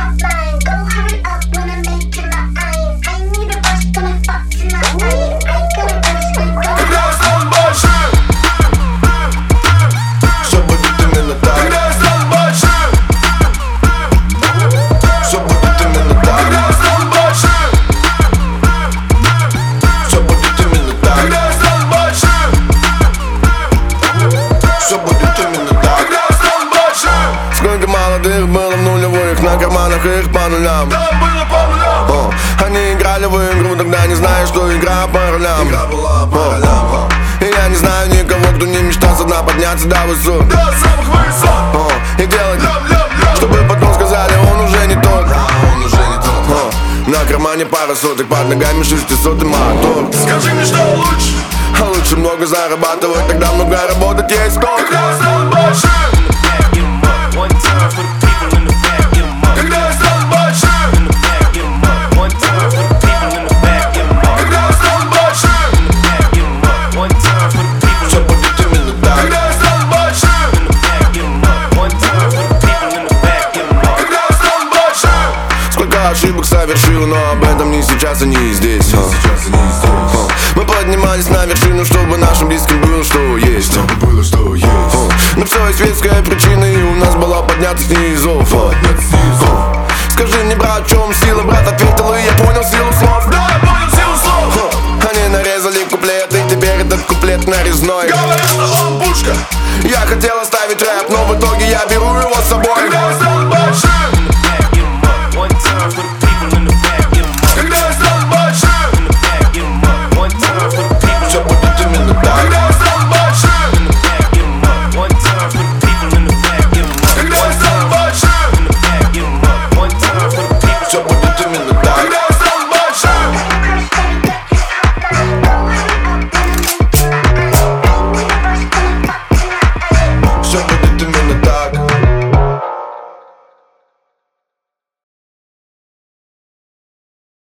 stop lying. Go hurry up, wanna make you my eye. I need a rush, gonna fuck tonight. I ain't gonna rush, we go. Когда я стану большим, все будет именно так. когда я стану большим, Все будет именно так. когда я стану большим, Все будет именно так. когда я стану большим, Все будет именно так. когда я стану большим. Сколько молодых было в нулевых, на карманах их по нулям. Там было по нулям. Они играли в игру, тогда не зная, что игра по ролям. И я не знаю никого, кто не мечтал со дна подняться до высот. До самых высот. И делать, Лям-лям-лям. чтобы потом сказали, он уже не тот. На кармане пара соток, под ногами 600 мотор. Скажи мне, что лучше, А лучше много зарабатывать, тогда много работать есть сколько. когда я стану большим, One time for the people in the back, get 'em up. когда я стану большим, In the back, get 'em up. One time for the people in the back, get 'em up. когда я стану большим, In the back, get 'em up. One time for the people Все будет именно так. когда я стану большим, in the back, get 'em up. One time for the people in the back, get 'em up. когда я стану большим. Сколько ошибок совершил, но об этом не сейчас и не здесь. Мы поднимались на вершину, чтобы нашим близким было что есть. Но все есть веская причина, и у нас была подняться с ней